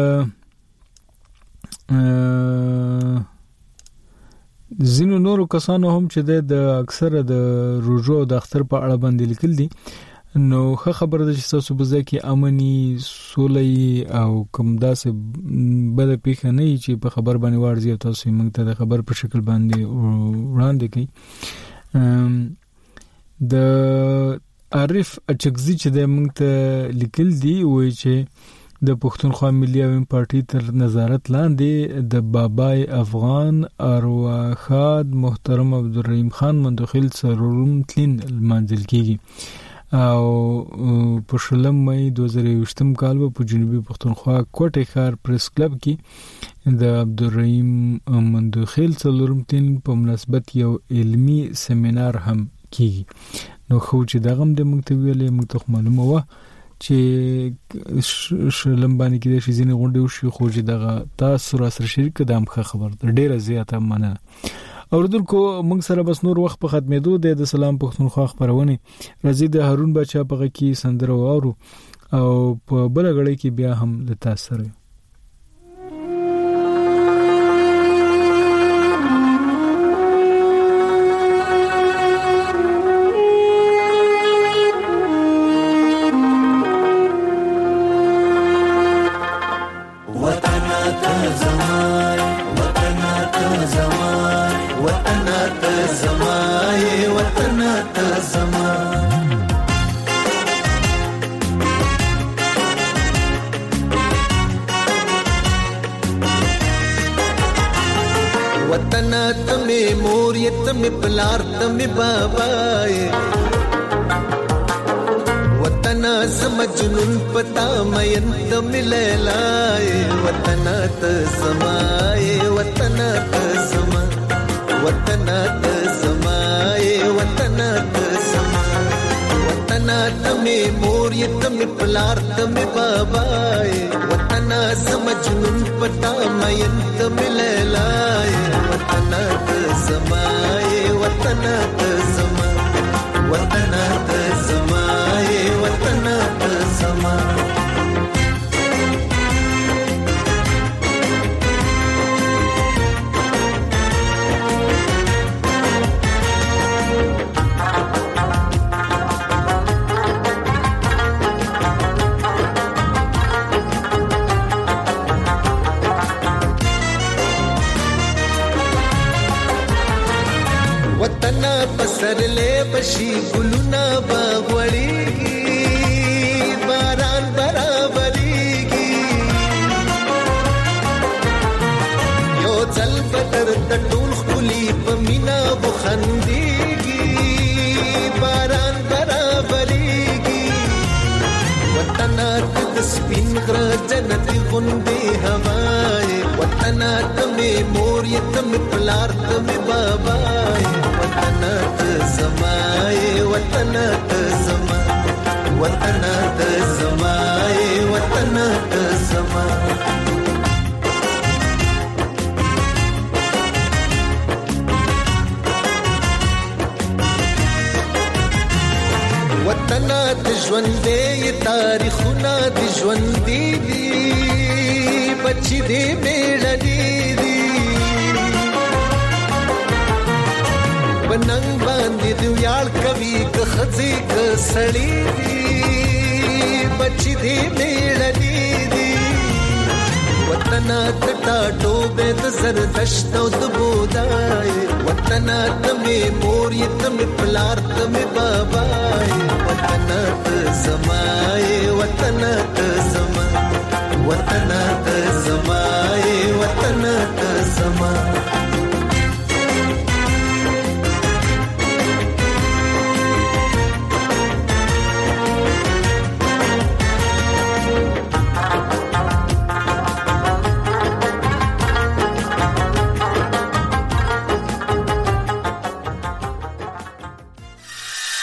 زینو نورو کسانو هم چې د اکثر د روزو د اختر په اړه باندې لیکل دي نو خبر ده چې تاسو به ځکه امني سولې او کوم داسې بل پیښه نه چې په خبر باندې ورځي تاسو موږ ته د خبر په شکل باندې وړاندې کړئ د عارف اچکزي چې د موږ ته لیکل دي وایي چې د پښتونخوا ملي عوام پارټي تر نظارت لاندې د بابای افغان ارواخاد محترم عبدالرحیم خان مندخیل سرورم تلین منزل کیږي او په شلم مې 2020 کال په جنوبي پښتونخوا کوټه ښار پریس کلب کې د عبدالرحیم مندخیل سرورم تلین په مناسبت یو علمی سیمینار هم کیږي نو خو چې دغه د مکتوبیلې مکتوب معلومه و چې شلم باندې کې د شیزینې غونډې وشي خو چې دغه تاسو را سره شریک د امخه خبر ډیره زیاته مننه اوردونکو موږ سره بس نور وخت په ختمېدو د سلام پښتونخوا خبرونه راځي د هارون بچا په کې سندره واورو او په بل غړي کې بیا هم د تاسو سره تم پلار تم بابا وطن زم جنون پتا مین تم لیلای وطن ت سمای وطن ت سما وطن ت سمای وطن ت سما وطن تم مور تم پلار تم بابا وطن زم جنون پتا مین تم لیلای وطن ت سمای وطن ت سما وطن ت سمای وطن ت سما پسرلې بشي ګلونه باغوړيږي باران برابرېږي یو ځل بدر د ټول خولي په مینا بخندېږي باران برابرېږي وطن د سپین غر جنت غوندې هواي وطن ته مور یتم پلار ته بابا وطن ته سمای وطن ته سما وطن ته سمای وطن ته سما وطن ته ژوندې تاریخونه د ژوندې دي بچی دې میړنی دي بننګ باندې دی یال کوي که خزي که سړی دي بچی دې میړنی دي وطن ته ټوبه د زردشت او د بودای وطن ته مور یتم پلار ته بابا وطن ته سمای وطن ته سما وطن ته سما